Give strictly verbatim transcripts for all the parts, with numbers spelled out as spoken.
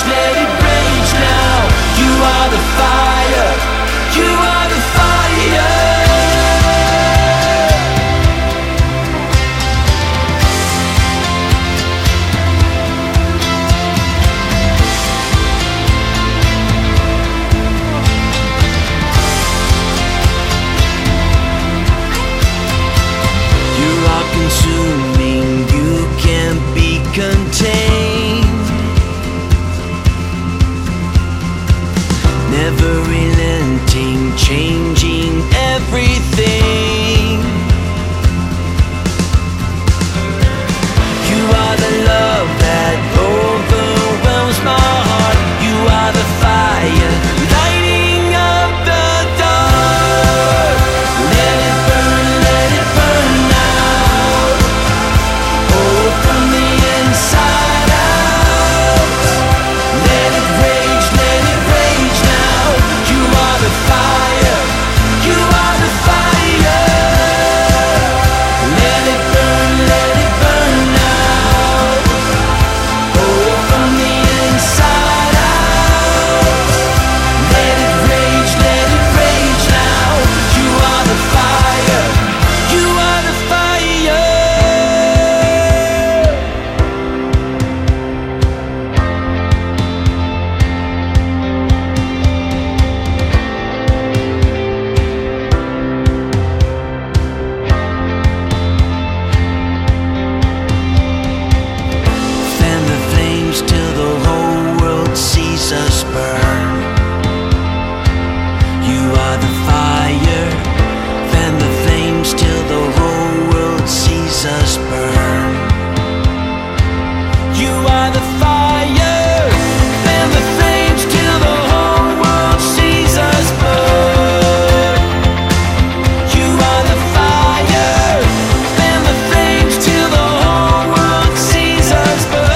let it rage now. You are the fire, you are the fire. You are consuming, you can't be contained. Never relenting, changing everything. You are the love that overwhelms my heart. You are the fire, lighting up the dark. Let it burn, let it burn now. Oh, from the inside out. Let it rage, let it rage now. You are the fire, you are the fire. Let it burn, let it burn now. Oh, from the inside out. Let it rage, let it rage now. You are the fire, you are the fire. Fan the flames till the whole world sees us burn. You are the fire. Fan the flames till the whole world sees us burn. You are the fire. Fan the flames till the whole world sees us burn. You are the fire. Fan the flames till the whole world sees us burn.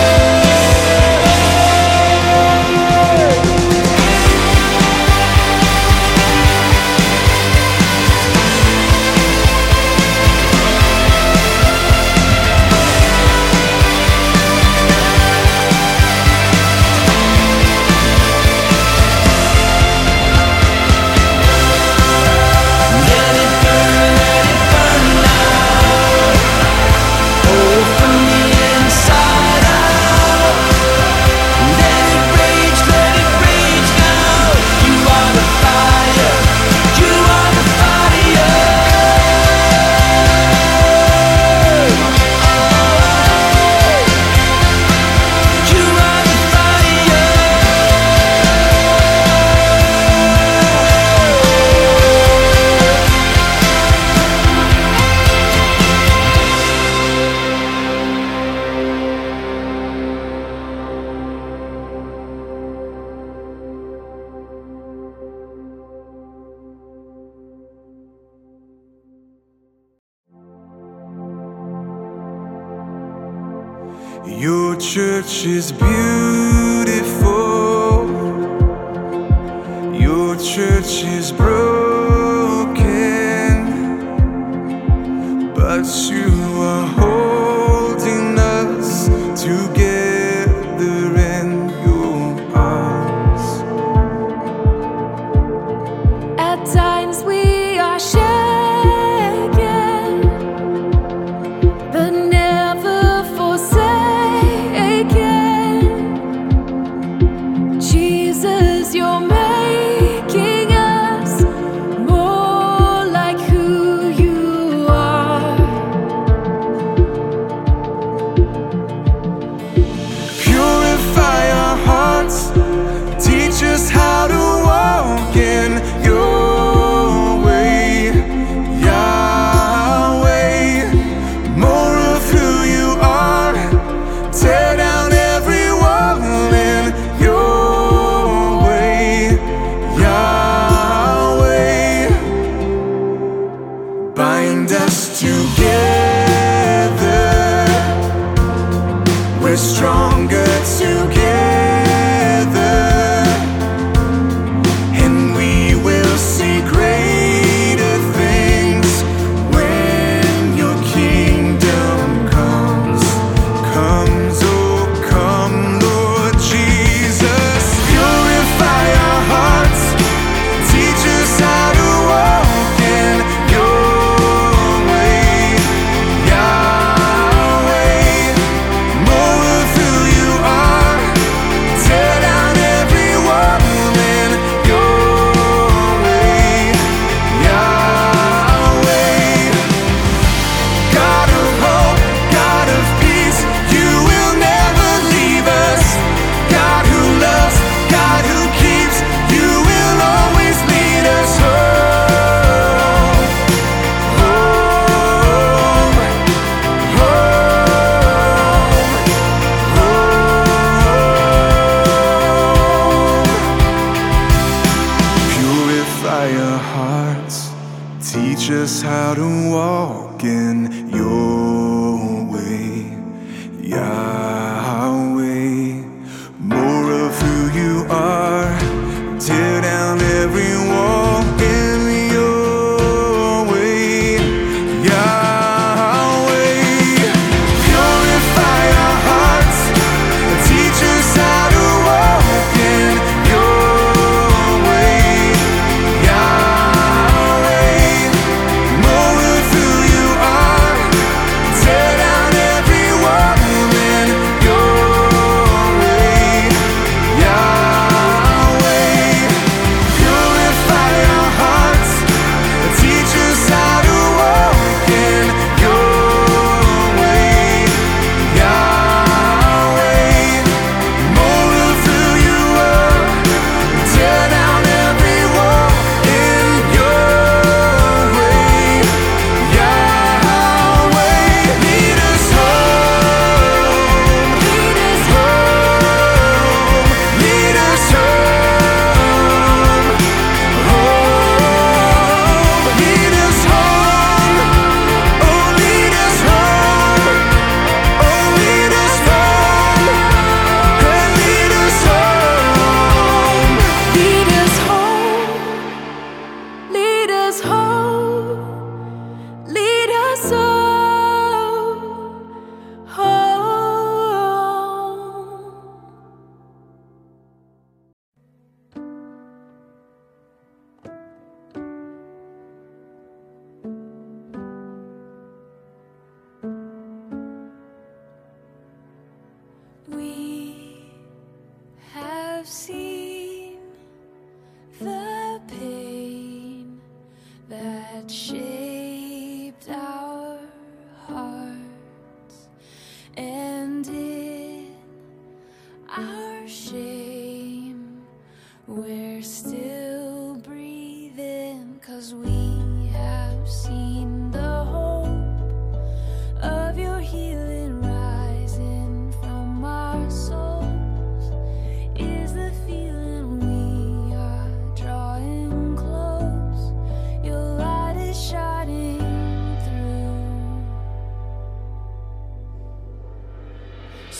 Let it burn, let it burn now. Oh, from the inside out. Let it rage, let it rage now. You are the fire, you are the fire. You are the fire. Your church is beautiful. Your church is broken, but you are holding us together in your arms. At times we are shaken, but never forsaken. Jesus, you're making us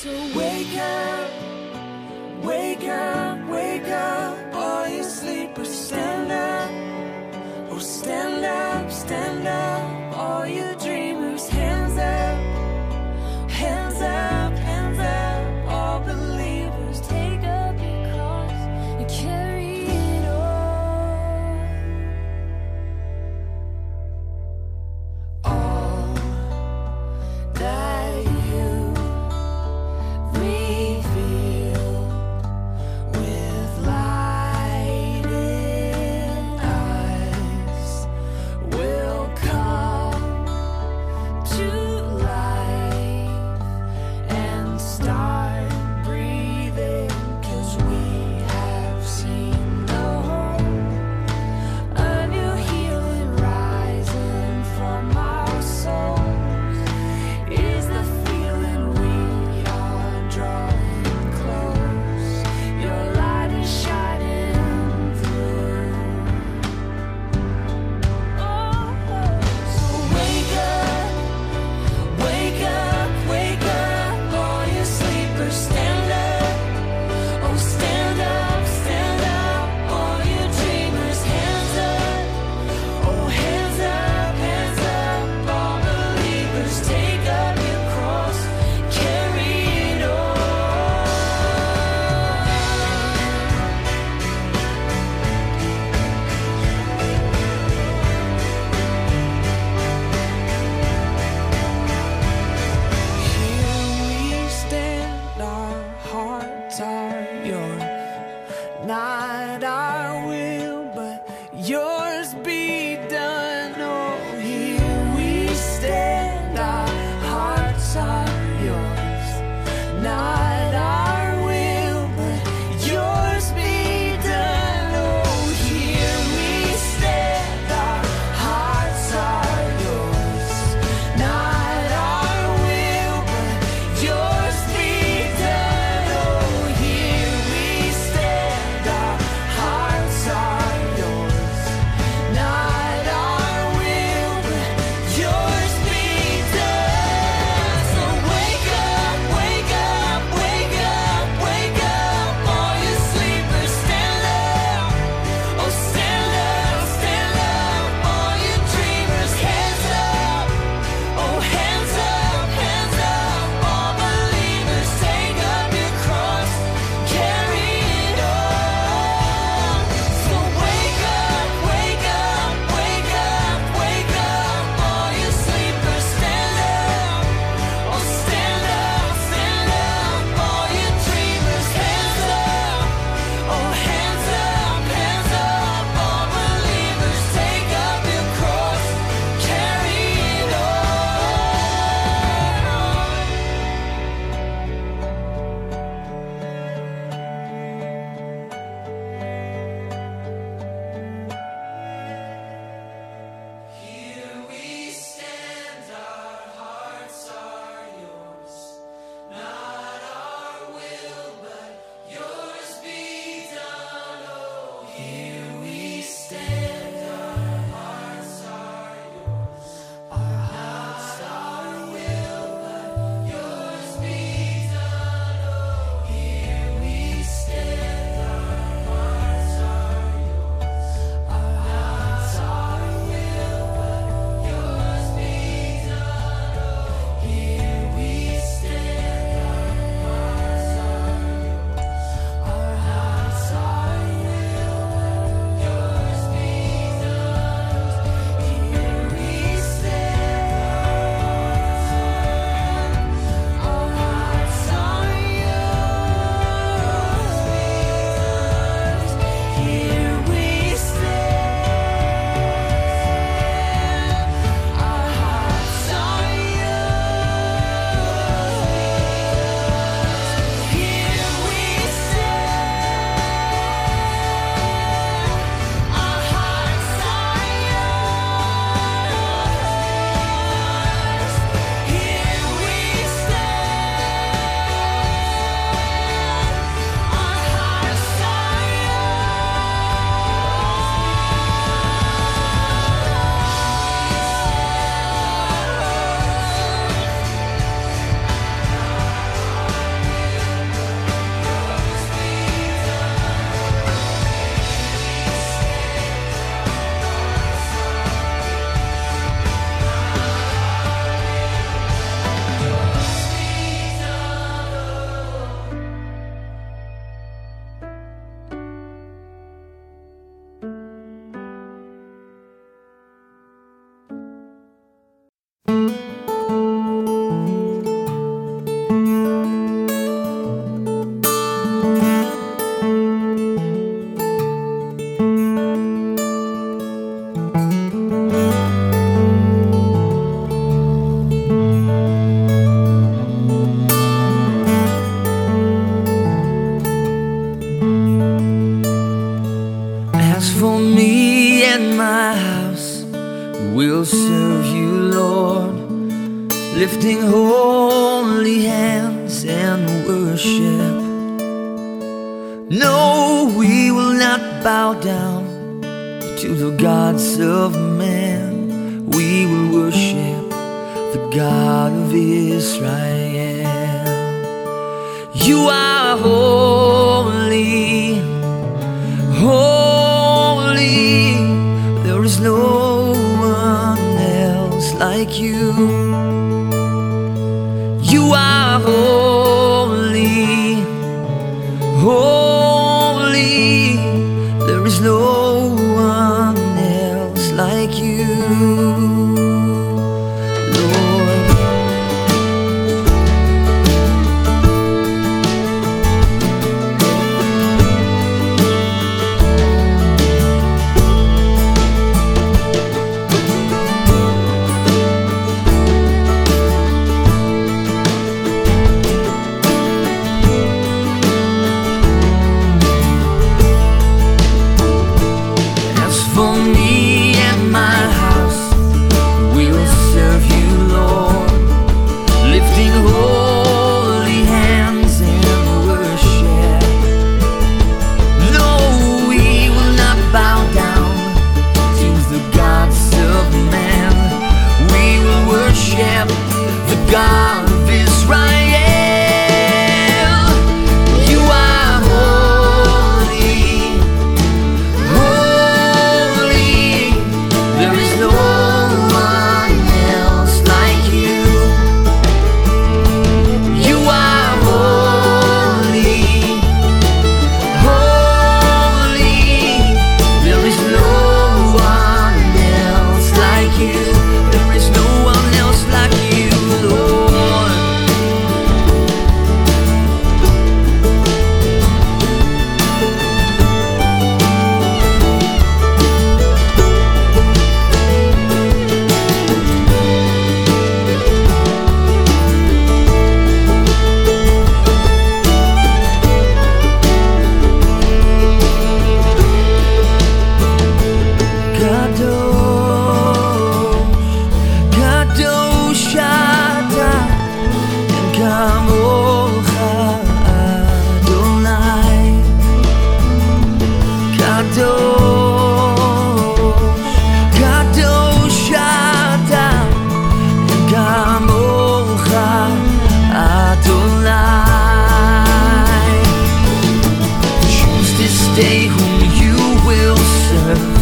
So wake up, wake up, wake up, all you sleepers, stand up. Oh, stand up, stand up, all you dreamers, hands up, hands up, hands up, all believers, Take up your cross and carry it on. all that you reveal with light in us will come to life and start breathing, 'cause we have seen the hope, a new healing rising from our souls, is the feeling we are drawing close. Your light is shining through. Oh, So wake up, wake up, wake up, all you sleepers, stand up. Oh, stand up, stand up, all you dreamers, hands up. Oh, hands up, hands up, all believers, take up your cross, carry it on. Here we stand, our hearts are yours. Not our will, but yours be done. Oh, here we stand, our hearts are yours. Not our will, but yours be done. Oh, here we stand, our hearts are yours. Not our will, but yours be done. Oh, here we stand, our hearts are yours. Not our will, but yours be done. So wake up, wake up, holy hands and worship. No, we will not bow down to the gods of man. We will worship the God of Israel. You are holy, holy. There is no one else like you. You are holy, holy. There is no one else like you, Lord. For me and my house, we will serve you, Lord, lifting holy hands in worship. No, we will not bow down to the gods of man. We will worship the God of Israel. You are holy, there is no one else like you. You are holy, holy. There is no one else like you. There is no one else like you, Lord. Kadosh אתה אין כמוך אדוני. קדוש, קדוש אתה אין כמוך אדוני. Choose this day whom you will serve.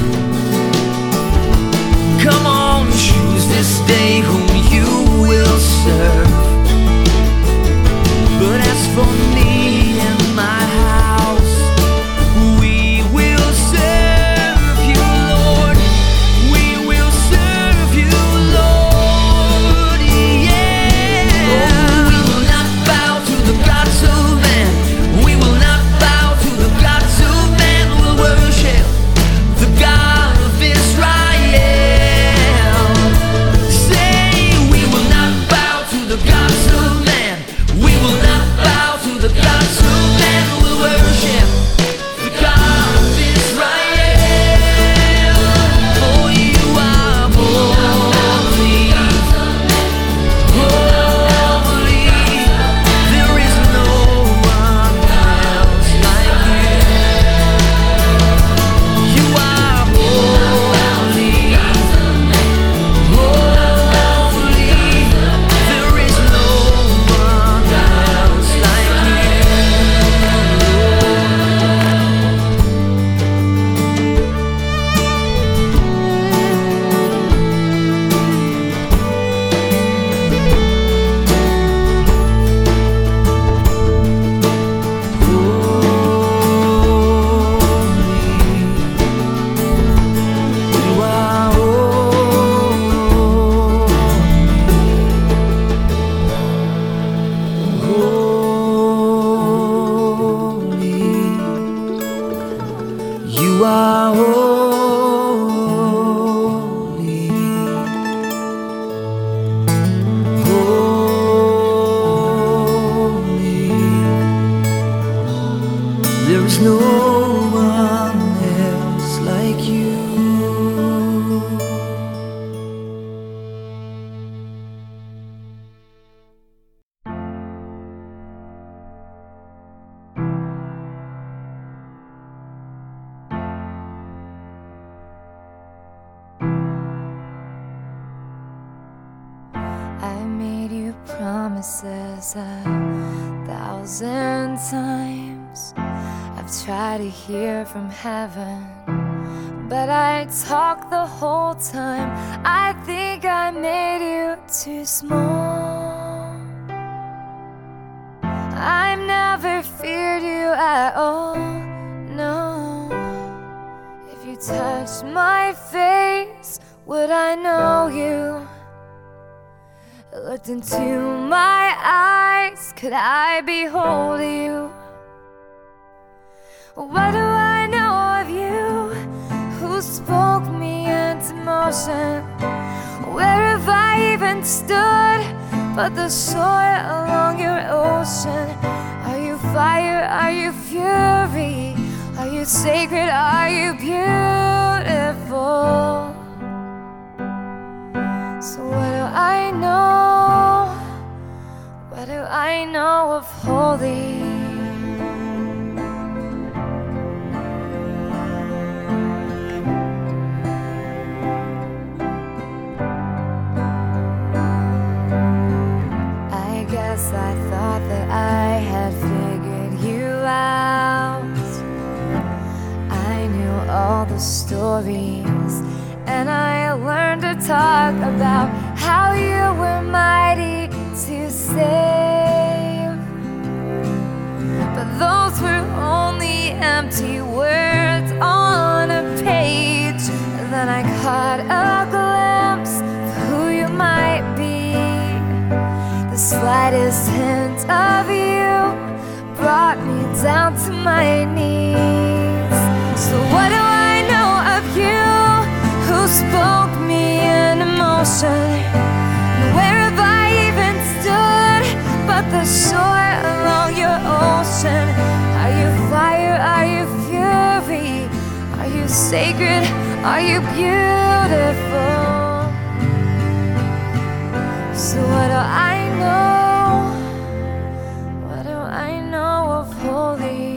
Come on, choose this day whom you will serve. Cause a thousand times I've tried to hear from heaven, but I talk the whole time. I think I made you too small. I've never feared you at all, no. If you touched my face, would I know you? Looked into my eyes, could I behold you? What do I know of you? Who spoke me into motion? Where have I even stood but the shore along your ocean? Are you fire? Are you fury? Are you sacred? Are you beautiful? So what do I know? What do I know of holy? I guess I thought that I had figured you out. I knew all the stories, and I learned to talk about how you were mighty to save. But those were only empty words on a page. Then I caught a glimpse of who you might be. The slightest hint of you brought me down to my knees. So what do I know of you? Who spoke me into motion? Where have I even stood but the shore along your ocean? Are you fire? Are you fury? Are you sacred? Are you beautiful? So what do I know? What do I know of holy?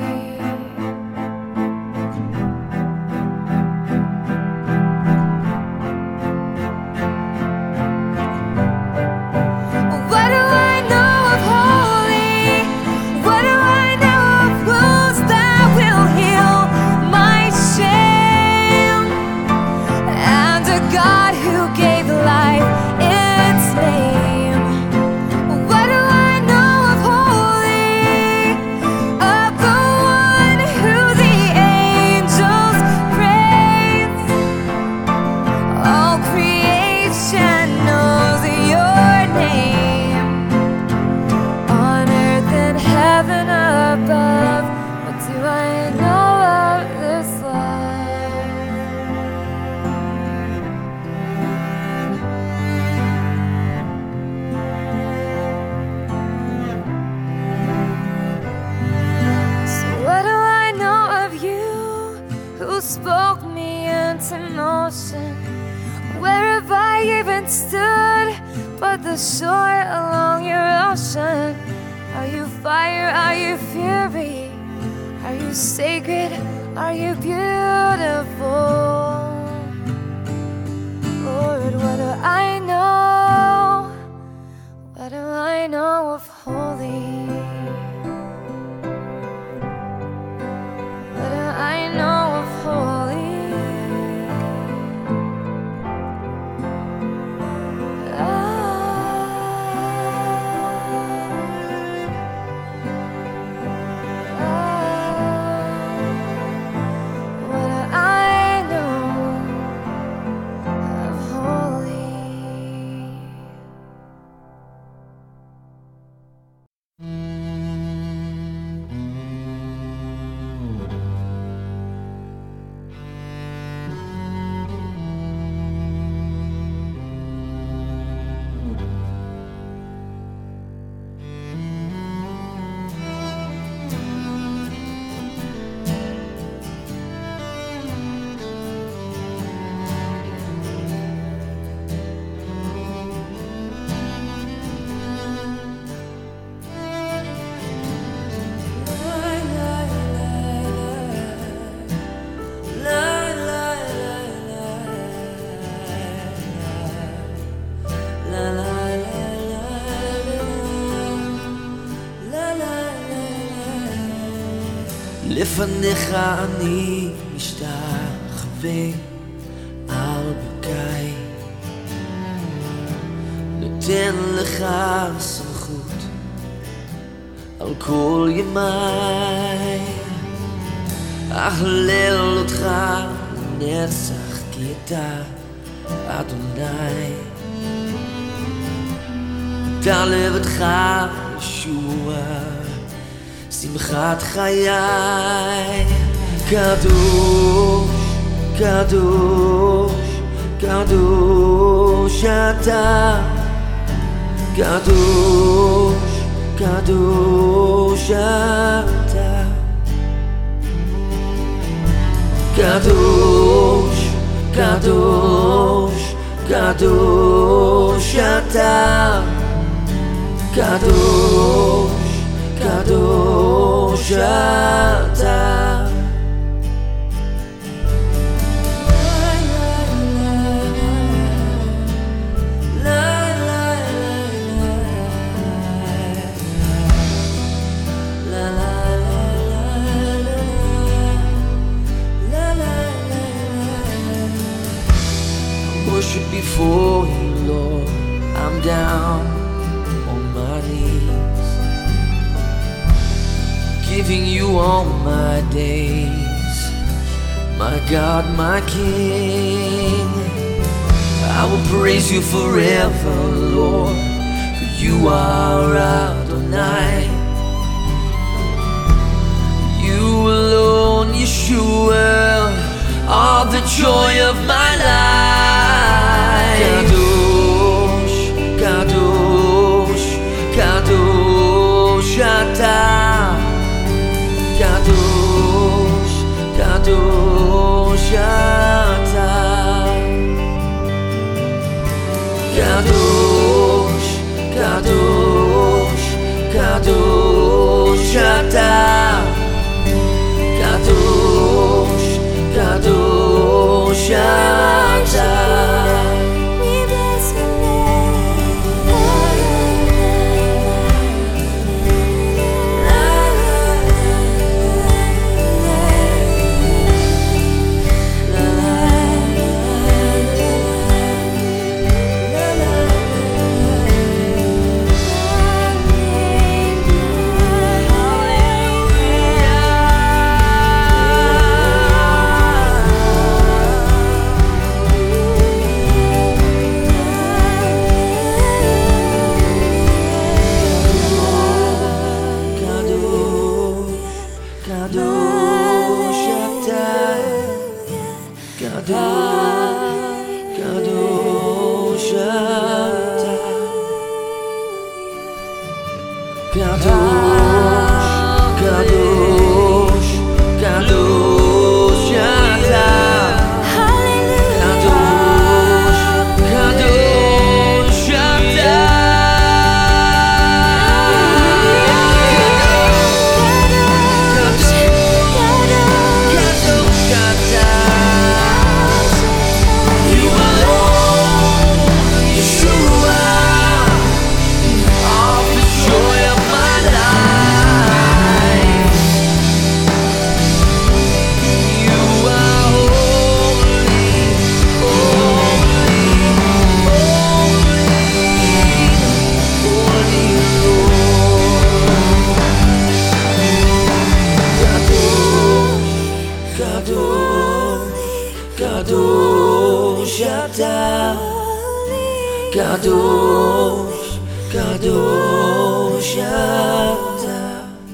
What do I know of holy? What do I know of wounds that will heal my shame? And a God who gave life its name. What do I know of holy? Of the one who the angels praise. All creation knows your name. On earth and heaven above, what do I know of this love? So what do I know of you? Who spoke me into motion? Where have I even stood but the shore along your ocean? Are you fire? Are you fury? Are you sacred? Are you beautiful? Lord, what do I know? What do I know of holy? What do I know of holy? What do I know? לפניך אני משתחווה על ברכיי, נותן לך סמכות על כל ימיי, אהלל אותך לנצח כי אתה אדוני, אתה לבדך ישוע שמחת חיי. קדוש, קדוש, קדוש אתה, קדוש, קדוש אתה, קדוש, קדוש, קדוש אתה, קדוש, קדוש אתה. Worship before you, Lord. I'm down on my knees, giving you all my days, my God, my King. I will praise you forever, Lord, for you are Adonai. You alone, Yeshua, are the joy of my life. Kadosh, Kadosh, Kadosh אתה, Kadosh, Kadosh אתה, Kadosh, Kadosh, Kadosh אתה, Kadosh, Kadosh אתה. We bless your name. Kadosh אתה, Kadosh, Kadosh אתה, Kadosh, Kadosh, Kadosh אתה, Kadosh, Kadosh אתה. Kadosh אתה, Kadosh, Kadosh אתה,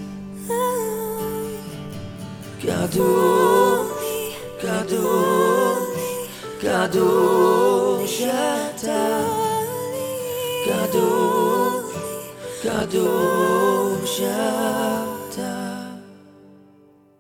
Kadosh, Kadosh, Kadosh אתה, Kadosh, Kadosh אתה.